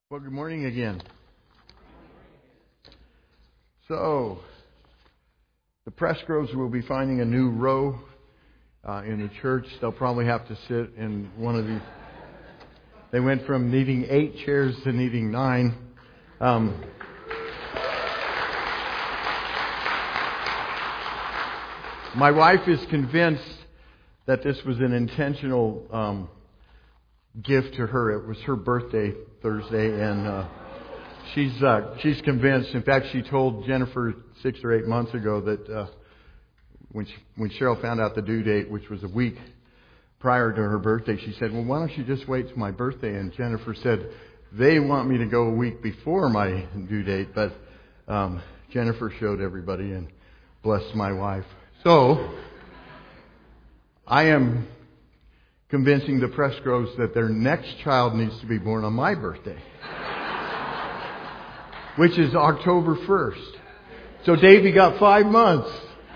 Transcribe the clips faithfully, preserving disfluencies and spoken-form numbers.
Well, good morning again. So, the Presgroves will be finding a new row uh, in the church. They'll probably have to sit in one of these. They went from needing eight chairs to needing nine. Um, my wife is convinced that this was an intentional um, gift to her. It was her birthday Thursday, and uh, she's uh, she's convinced. In fact, she told Jennifer six or eight months ago that uh, when she, when Cheryl found out the due date, which was a week prior to her birthday, she said, "Well, why don't you just wait till my birthday?" And Jennifer said, "They want me to go a week before my due date," but um, Jennifer showed everybody and blessed my wife. So I am convincing the Presgroves that their next child needs to be born on my birthday, which is October first. So Davey got five months.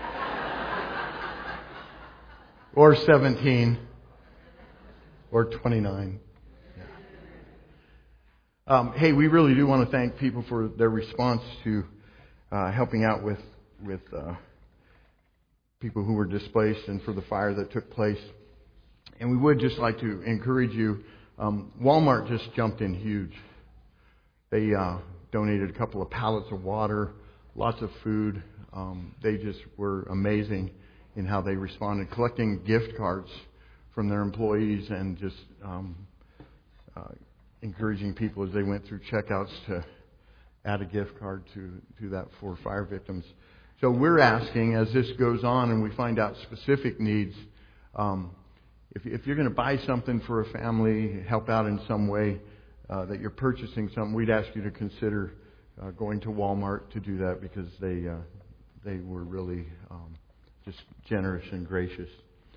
Or seventeen. Or twenty-nine. Yeah. Um, hey, we really do want to thank people for their response to uh, helping out with, with uh, people who were displaced and for the fire that took place. And we would just like to encourage you. Um, Walmart just jumped in huge. They uh, donated a couple of pallets of water, lots of food. Um, they just were amazing in how they responded, collecting gift cards from their employees and just um, uh, encouraging people as they went through checkouts to add a gift card to, to that for fire victims. So we're asking, as this goes on and we find out specific needs, um, If, if you're going to buy something for a family, help out in some way, uh, that you're purchasing something, we'd ask you to consider uh, going to Walmart to do that because they uh, they were really um, just generous and gracious.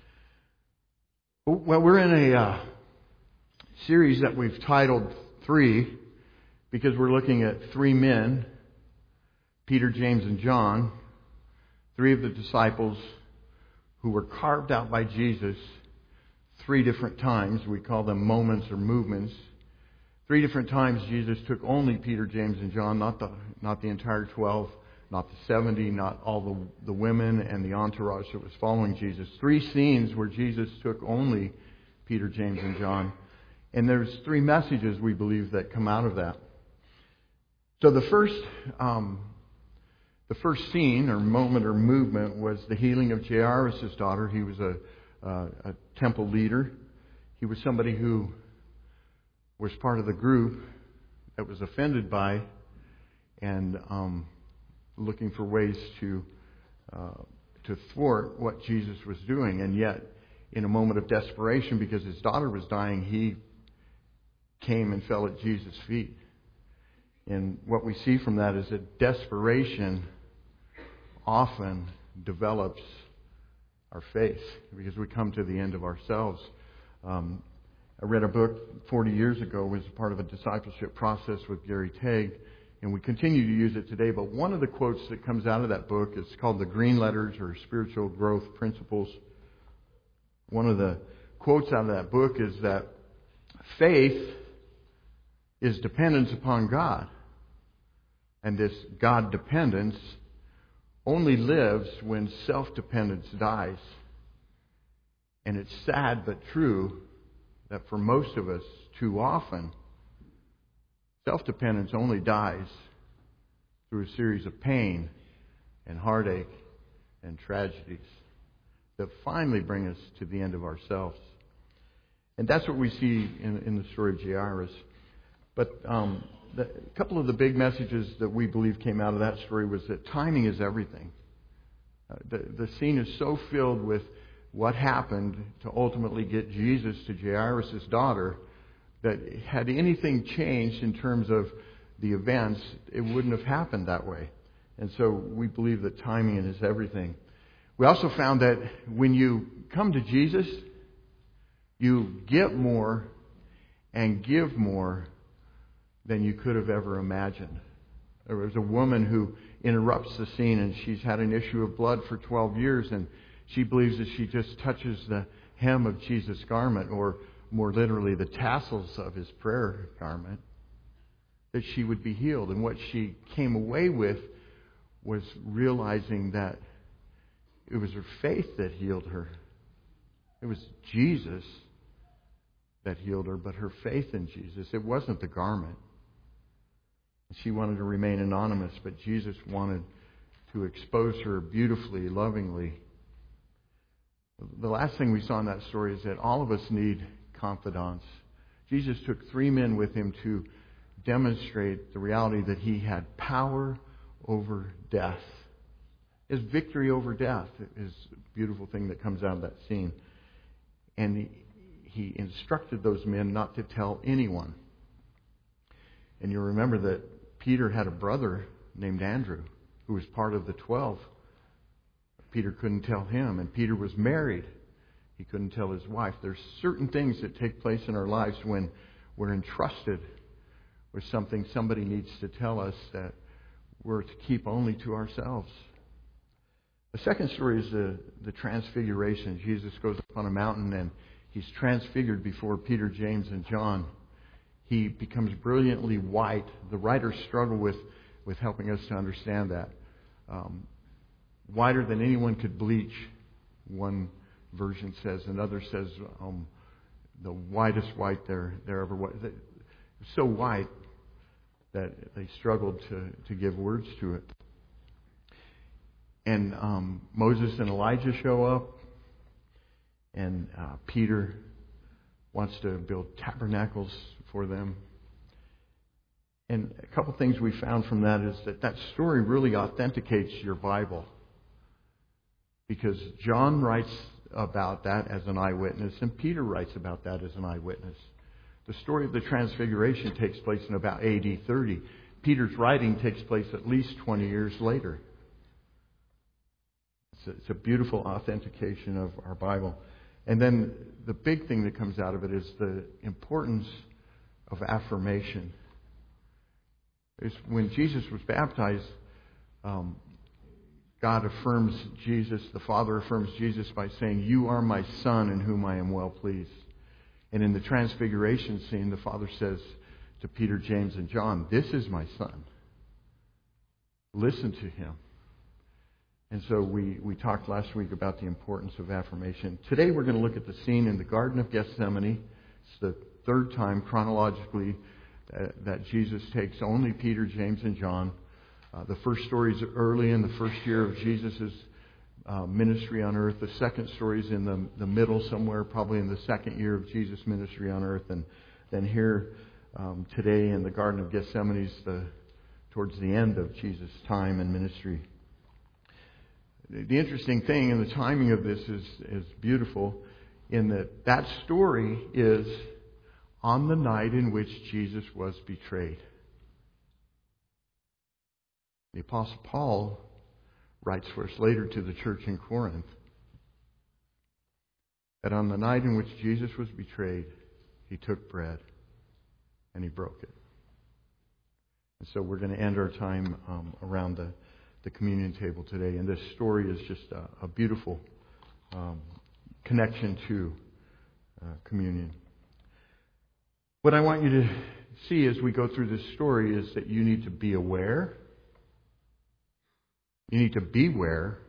Well, we're in a uh, series that we've titled Three because we're looking at three men, Peter, James, and John, three of the disciples who were carved out by Jesus three different times. We call them moments or movements. Three different times Jesus took only Peter, James, and John, not the not the entire twelve, not the seventy, not all the, the women and the entourage that was following Jesus. Three scenes where Jesus took only Peter, James, and John. And there's three messages, we believe, that come out of that. So the first um, the first scene or moment or movement was the healing of Jairus' daughter. He was a Uh, a temple leader. He was somebody who was part of the group that was offended by and um, looking for ways to uh, to thwart what Jesus was doing. And yet, in a moment of desperation, because his daughter was dying, he came and fell at Jesus' feet. And what we see from that is that desperation often develops our faith, because we come to the end of ourselves. Um, I read a book forty years ago, was part of a discipleship process with Gary Tague, and we continue to use it today. But one of the quotes that comes out of that book is called The Green Letters, or Spiritual Growth Principles. One of the quotes out of that book is that faith is dependence upon God, and this God dependence only lives when self-dependence dies. And it's sad but true that for most of us, too often, self-dependence only dies through a series of pain and heartache and tragedies that finally bring us to the end of ourselves. And that's what we see in, in the story of Jairus. But um, the, a couple of the big messages that we believe came out of that story was that timing is everything. Uh, the, the scene is so filled with what happened to ultimately get Jesus to Jairus' daughter that had anything changed in terms of the events, it wouldn't have happened that way. And so we believe that timing is everything. We also found that when you come to Jesus, you get more and give more than you could have ever imagined. There was a woman who interrupts the scene, and she's had an issue of blood for twelve years, and she believes that she just touches the hem of Jesus' garment, or more literally the tassels of his prayer garment, that she would be healed. And what she came away with was realizing that it was her faith that healed her. It was Jesus that healed her, but her faith in Jesus. It wasn't the garment. She wanted to remain anonymous, but Jesus wanted to expose her beautifully, lovingly. The last thing we saw in that story is that all of us need confidants. Jesus took three men with him to demonstrate the reality that he had power over death. His victory over death is a beautiful thing that comes out of that scene. And he, he instructed those men not to tell anyone. And you remember that Peter had a brother named Andrew who was part of the twelve. Peter couldn't tell him, and Peter was married. He couldn't tell his wife. There's certain things that take place in our lives when we're entrusted with something somebody needs to tell us that we're to keep only to ourselves. The second story is the, the transfiguration. Jesus goes up on a mountain and he's transfigured before Peter, James, and John. He becomes brilliantly white. The writers struggle with, with helping us to understand that. Um, whiter than anyone could bleach, one version says. Another says um, the whitest white there, there ever was. So white that they struggled to, to give words to it. And um, Moses and Elijah show up, and uh, Peter wants to build tabernacles for them. And a couple things we found from that is that that story really authenticates your Bible. Because John writes about that as an eyewitness, and Peter writes about that as an eyewitness. The story of the Transfiguration takes place in about A D thirty. Peter's writing takes place at least twenty years later. It's a, it's a beautiful authentication of our Bible. And then the big thing that comes out of it is the importance of affirmation. It's when Jesus was baptized, um, God affirms Jesus, the Father affirms Jesus by saying, "You are my Son in whom I am well pleased." And in the Transfiguration scene, the Father says to Peter, James, and John, "This is my Son. Listen to him." And so we, we talked last week about the importance of affirmation. Today we're going to look at the scene in the Garden of Gethsemane. It's the third time chronologically that, that Jesus takes only Peter, James, and John. Uh, the first story is early in the first year of Jesus' uh, ministry on earth. The second story is in the, the middle somewhere, probably in the second year of Jesus' ministry on earth. And then here um, today in the Garden of Gethsemane is the, towards the end of Jesus' time and ministry. The interesting thing, and the timing of this is, is beautiful, in that that story is on the night in which Jesus was betrayed. The Apostle Paul writes for us later to the church in Corinth that on the night in which Jesus was betrayed, he took bread and he broke it. And so we're going to end our time um, around the, the communion table today. And this story is just a, a beautiful um, connection to uh, communion. What I want you to see as we go through this story is that you need to be aware. You need to beware.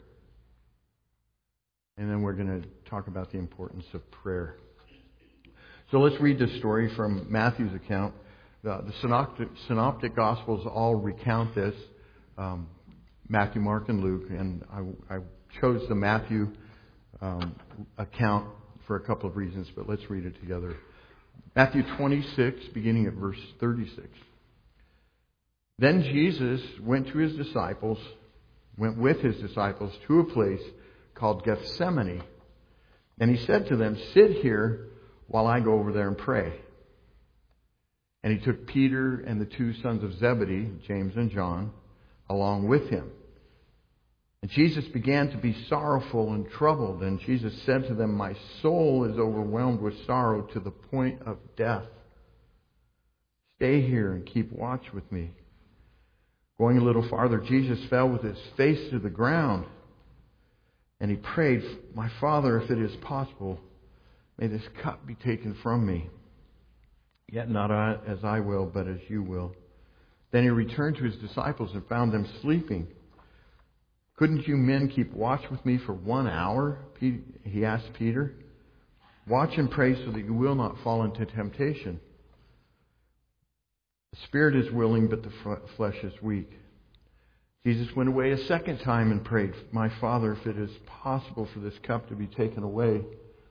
And then we're going to talk about the importance of prayer. So let's read this story from Matthew's account. The, the synoptic, synoptic Gospels all recount this. Um, Matthew, Mark, and Luke. And I, I chose the Matthew um, account for a couple of reasons, but let's read it together. Matthew twenty-six, beginning at verse thirty-six. Then Jesus went to his disciples, went with his disciples to a place called Gethsemane. And he said to them, "Sit here while I go over there and pray." And he took Peter and the two sons of Zebedee, James and John, along with him. And Jesus began to be sorrowful and troubled. And Jesus said to them, "My soul is overwhelmed with sorrow to the point of death. Stay here and keep watch with me." Going a little farther, Jesus fell with his face to the ground. And he prayed, "My Father, if it is possible, may this cup be taken from me. Yet not as I will, but as you will." Then he returned to his disciples and found them sleeping. Couldn't you men keep watch with me for one hour? He asked Peter. Watch and pray so that you will not fall into temptation. The spirit is willing, but the flesh is weak. Jesus went away a second time and prayed, My Father, if it is possible for this cup to be taken away,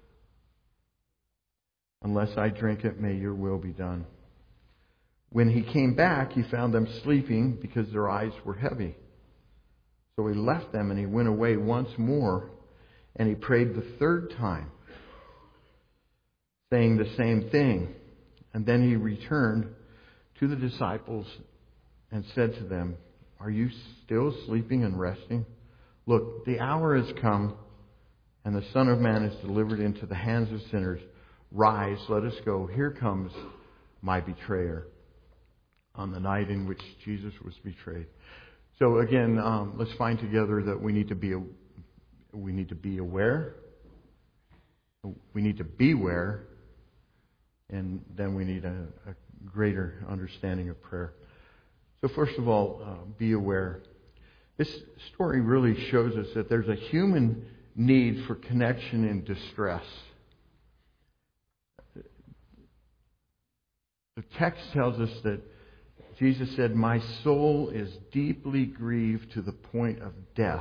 unless I drink it, may your will be done. When he came back, he found them sleeping because their eyes were heavy. So he left them and he went away once more and he prayed the third time, saying the same thing. And then he returned to the disciples and said to them, Are you still sleeping and resting? Look, the hour has come and the Son of Man is delivered into the hands of sinners. Rise, let us go. Here comes my betrayer. On the night in which Jesus was betrayed. So again, um, let's find together that we need to be we need to be aware, we need to beware, and then we need a, a greater understanding of prayer. So first of all, uh, be aware. This story really shows us that there's a human need for connection in distress. The text tells us that Jesus said, My soul is deeply grieved to the point of death.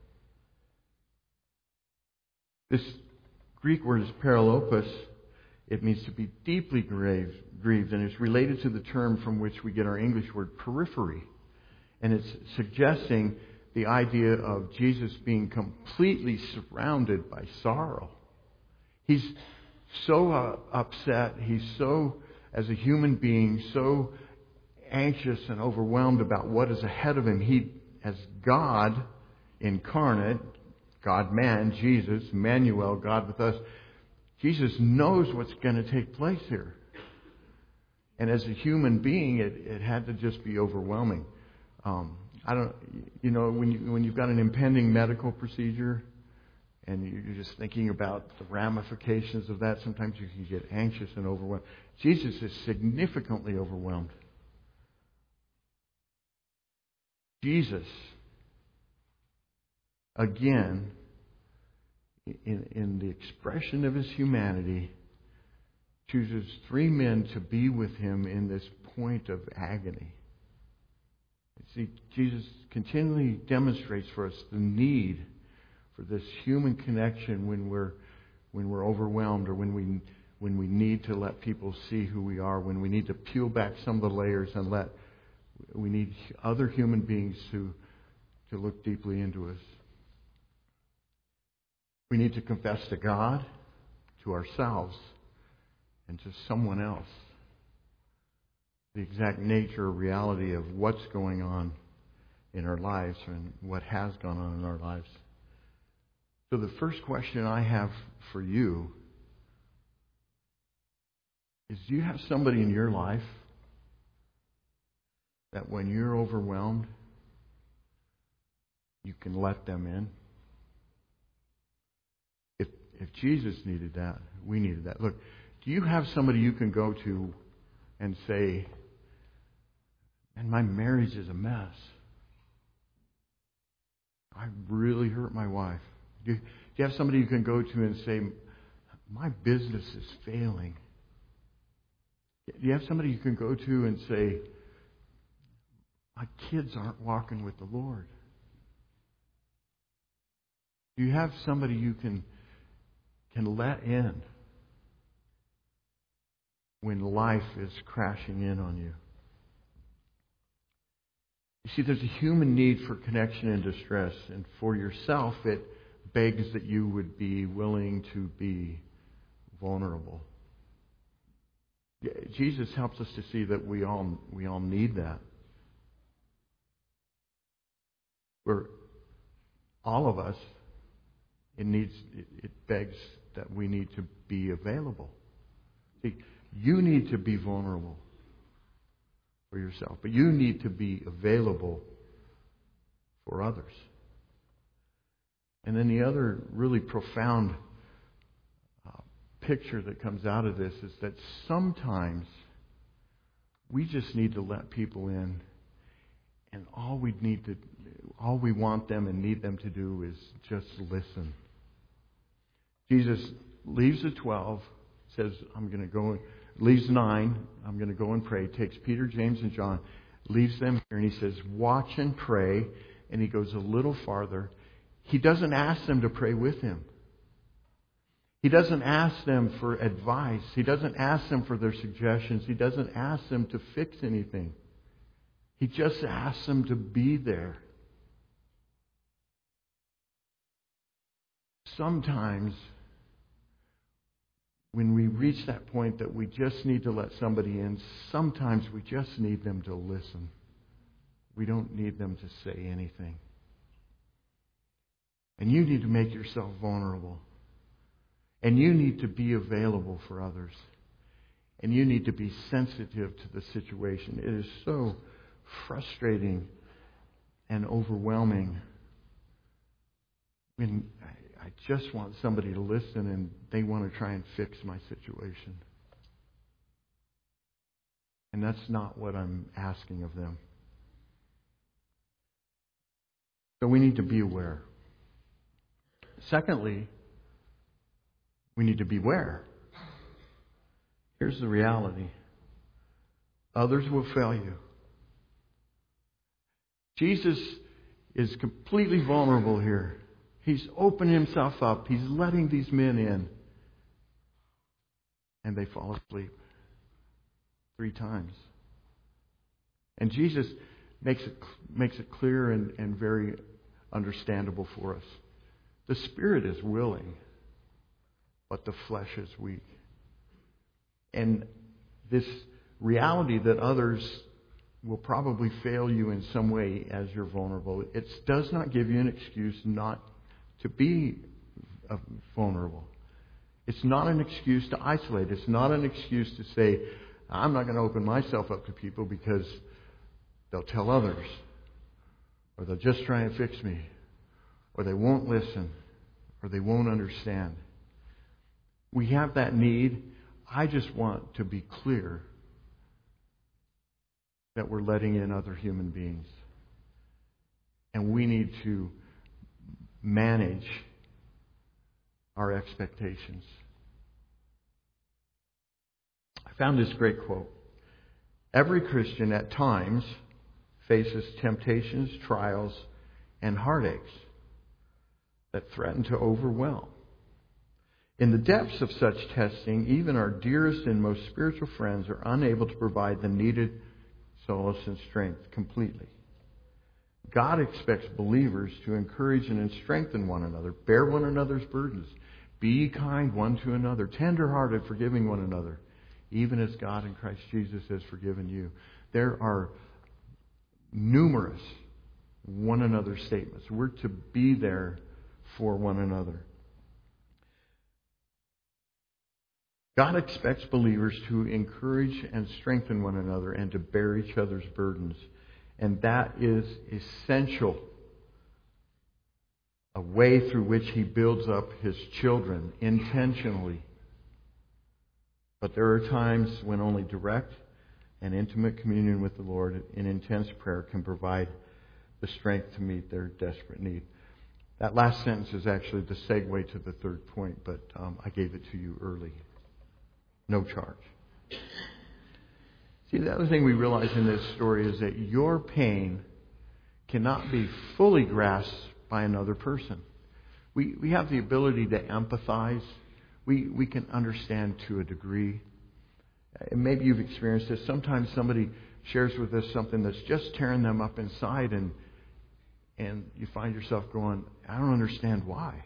This Greek word is paralopos. It means to be deeply grieved, grieved, and it's related to the term from which we get our English word periphery. And it's suggesting the idea of Jesus being completely surrounded by sorrow. He's so uh, upset. He's so, as a human being, so anxious and overwhelmed about what is ahead of him. He, as God incarnate, God-man, Jesus, Emmanuel, God with us, Jesus knows what's going to take place here. And as a human being, it, it had to just be overwhelming. Um, I don't, you know, when you when you've got an impending medical procedure, and you're just thinking about the ramifications of that, sometimes you can get anxious and overwhelmed. Jesus is significantly overwhelmed. Jesus, again, in, in the expression of his humanity, chooses three men to be with him in this point of agony. See, Jesus continually demonstrates for us the need for this human connection when we're when we're overwhelmed, or when we when we need to let people see who we are, when we need to peel back some of the layers and let we need other human beings to to look deeply into us. We need to confess to God, to ourselves, and to someone else the exact nature or reality of what's going on in our lives and what has gone on in our lives. So the first question I have for you is, do you have somebody in your life that when you're overwhelmed, you can let them in? If if Jesus needed that, we needed that. Look, do you have somebody you can go to and say, "Man, my marriage is a mess. I really hurt my wife." Do you, do you have somebody you can go to and say, "My business is failing"? Do you have somebody you can go to and say, "My kids aren't walking with the Lord"? Do you have somebody you can can let in when life is crashing in on you? You see, there's a human need for connection and distress, and for yourself, it begs that you would be willing to be vulnerable. Jesus helps us to see that we all we all need that. We're all of us. It needs. It, it begs that we need to be available. See, you need to be vulnerable for yourself, but you need to be available for others. And then the other really profound uh, picture that comes out of this is that sometimes we just need to let people in And all we need to, all we want them and need them to do is just listen. Jesus leaves the twelve, says, I'm going to go, leaves nine, I'm going to go and pray, takes Peter, James, and John, leaves them here, and he says, watch and pray, and he goes a little farther. He doesn't ask them to pray with him. He doesn't ask them for advice. He doesn't ask them for their suggestions. He doesn't ask them to fix anything. He just asks them to be there. Sometimes, when we reach that point that we just need to let somebody in, sometimes we just need them to listen. We don't need them to say anything. And you need to make yourself vulnerable. And you need to be available for others. And you need to be sensitive to the situation. It is so frustrating and overwhelming when I just want somebody to listen and they want to try and fix my situation. And that's not what I'm asking of them. So we need to be aware. Secondly, we need to beware. Here's the reality. Others will fail you. Jesus is completely vulnerable here. He's opening himself up. He's letting these men in. And they fall asleep. Three times. And Jesus makes it makes it clear and, and very understandable for us. The spirit is willing, but the flesh is weak. And this reality that others will probably fail you in some way as you're vulnerable, it does not give you an excuse not to be vulnerable. It's not an excuse to isolate. It's not an excuse to say, I'm not going to open myself up to people because they'll tell others, or they'll just try and fix me, or they won't listen, or they won't understand. We have that need. I just want to be clear that we're letting in other human beings. And we need to manage our expectations. I found this great quote. Every Christian at times faces temptations, trials, and heartaches that threaten to overwhelm. In the depths of such testing, even our dearest and most spiritual friends are unable to provide the needed solace and strength completely. God expects believers to encourage and strengthen one another, bear one another's burdens, be kind one to another, tender-hearted, forgiving one another, even as God in Christ Jesus has forgiven you. There are numerous one another statements. We're to be there for one another. God expects believers to encourage and strengthen one another and to bear each other's burdens. And that is essential. A way through which He builds up His children intentionally. But there are times when only direct and intimate communion with the Lord in intense prayer can provide the strength to meet their desperate need. That last sentence is actually the segue to the third point, but um, I gave it to you early. No charge. See, the other thing we realize in this story is that your pain cannot be fully grasped by another person. We we have the ability to empathize. We we can understand to a degree. And maybe you've experienced this. Sometimes somebody shares with us something that's just tearing them up inside, and and you find yourself going, I don't understand why.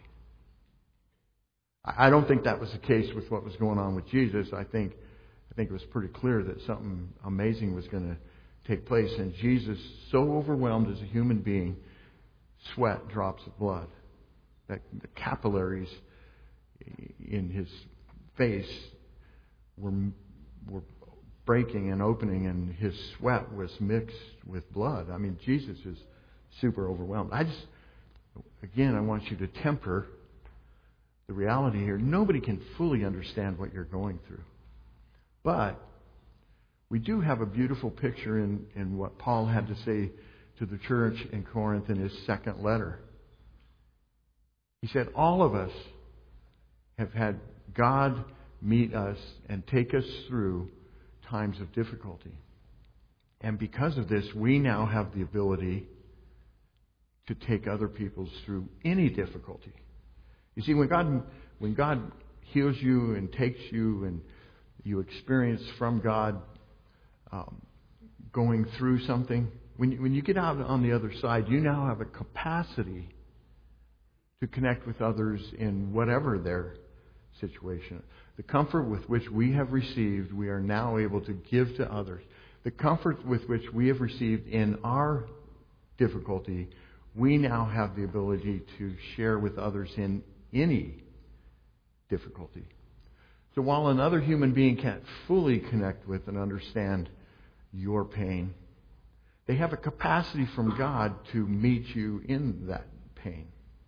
I don't think that was the case with what was going on with Jesus. I think I think it was pretty clear that something amazing was going to take place. And Jesus, so overwhelmed as a human being, sweat drops of blood. That the capillaries in his face were were breaking and opening, and his sweat was mixed with blood. I mean, Jesus is super overwhelmed. I just, again, I want you to temper the reality here. Nobody can fully understand what you're going through. But we do have a beautiful picture in, in what Paul had to say to the church in Corinth in his second letter. He said, all of us have had God meet us and take us through times of difficulty. And because of this, we now have the ability to take other people through any difficulty. You see, when God, when God heals you and takes you and you experience from God um, going through something, when you, when you get out on the other side, you now have a capacity to connect with others in whatever their situation. The comfort with which we have received, we are now able to give to others. The comfort with which we have received in our difficulty, we now have the ability to share with others in any difficulty. So while another human being can't fully connect with and understand your pain, they have a capacity from God to meet you in that pain.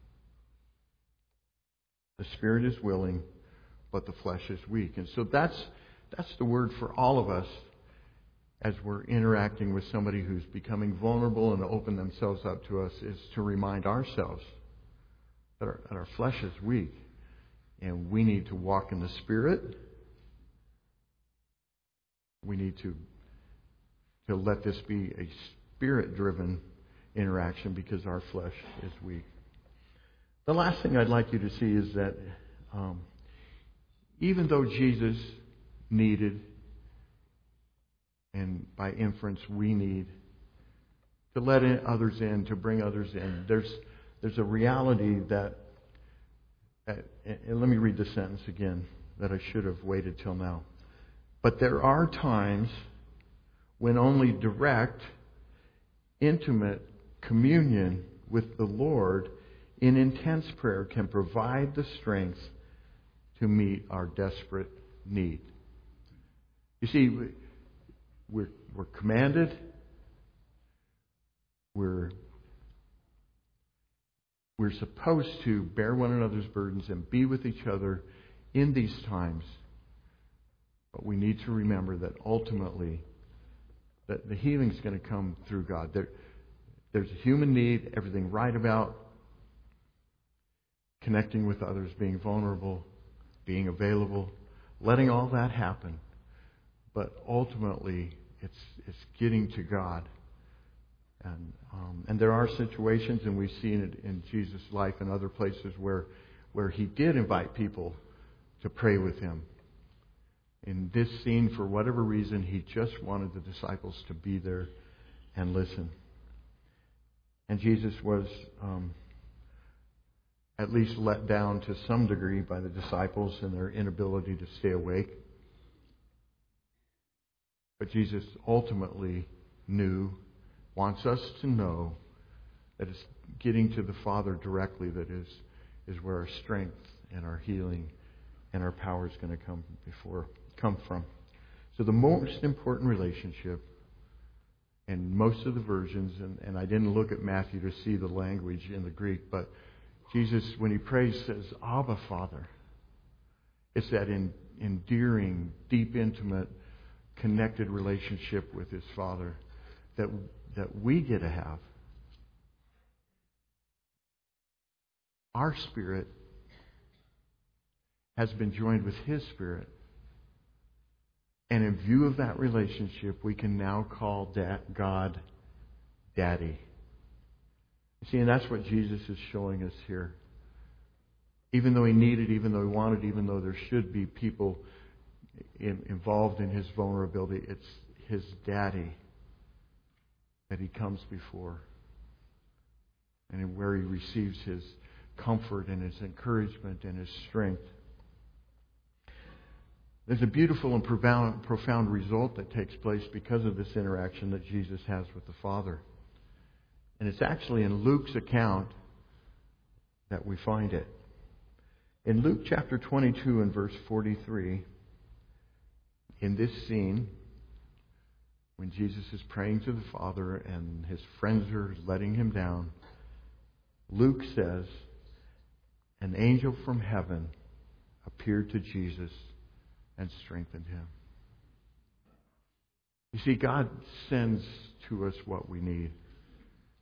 The spirit is willing, but the flesh is weak. And so that's that's the word for all of us as we're interacting with somebody who's becoming vulnerable and open themselves up to us, is to remind ourselves that our, that our flesh is weak and we need to walk in the Spirit. We need to, to let this be a Spirit-driven interaction because our flesh is weak. The last thing I'd like you to see is that um, even though Jesus needed, and by inference we need, to let in others in, to bring others in, there's there's a reality that, uh, and let me read the sentence again that I should have waited till now. But there are times when only direct, intimate communion with the Lord in intense prayer can provide the strength to meet our desperate need. You see, we're, we're commanded, we're, we're supposed to bear one another's burdens and be with each other in these times. But we need to remember that ultimately, that the healing is going to come through God. There, there's a human need, everything right about connecting with others, being vulnerable, being available, letting all that happen. But ultimately, it's it's getting to God. And um, and there are situations, and we've seen it in Jesus' life and other places where where he did invite people to pray with him. In this scene, for whatever reason, he just wanted the disciples to be there and listen. And Jesus was um, at least let down to some degree by the disciples and their inability to stay awake. But Jesus ultimately knew, wants us to know, that it's getting to the Father directly that is, is where our strength and our healing and our power is going to come before come from. So the most important relationship in most of the versions, and, and I didn't look at Matthew to see the language in the Greek, but Jesus, when he prays, says, Abba, Father. It's that in, endearing, deep, intimate, connected relationship with his Father that, that we get to have. Our spirit has been joined with his spirit. And in view of that relationship, we can now call that God Daddy. You see, and that's what Jesus is showing us here. Even though he needed, even though he wanted, even though there should be people in, involved in his vulnerability, it's his daddy that he comes before. And where he receives his comfort and his encouragement and his strength. There's a beautiful and profound, profound result that takes place because of this interaction that Jesus has with the Father. And it's actually in Luke's account that we find it. In Luke chapter twenty-two and verse forty-three, in this scene, when Jesus is praying to the Father and his friends are letting him down, Luke says, an angel from heaven appeared to Jesus and strengthened him. You see, God sends to us what we need.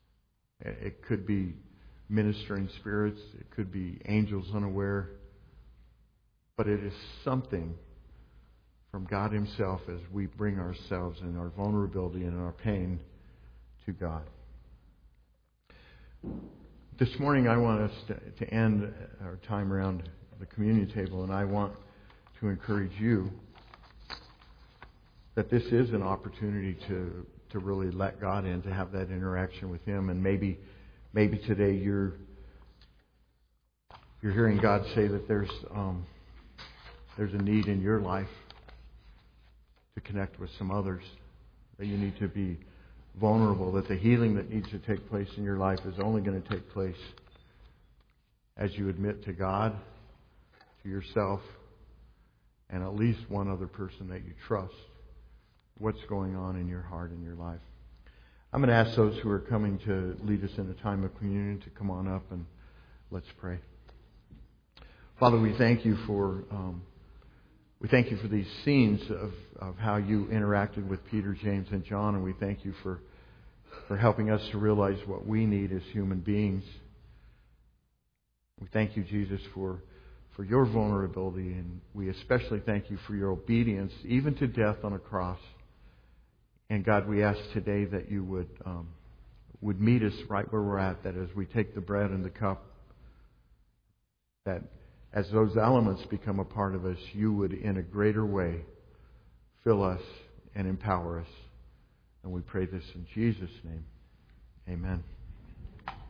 It could be ministering spirits. It could be angels unaware. But it is something from God Himself as we bring ourselves and our vulnerability and our pain to God. This morning I want us to, to end our time around the communion table, and I want to encourage you that this is an opportunity to, to really let God in, to have that interaction with Him. And maybe maybe today you're you're hearing God say that there's um, there's a need in your life to connect with some others, that you need to be vulnerable, that the healing that needs to take place in your life is only going to take place as you admit to God, to yourself, and at least one other person that you trust what's going on in your heart and your life. I'm going to ask those who are coming to lead us in a time of communion to come on up, and let's pray. Father, we thank you for um, we thank you for these scenes of, of how you interacted with Peter, James, and John, and we thank you for for helping us to realize what we need as human beings. We thank you, Jesus, for for your vulnerability, and we especially thank you for your obedience, even to death on a cross. And God, we ask today that you would um, would meet us right where we're at, that as we take the bread and the cup, that as those elements become a part of us, you would in a greater way fill us and empower us. And we pray this in Jesus' name. Amen.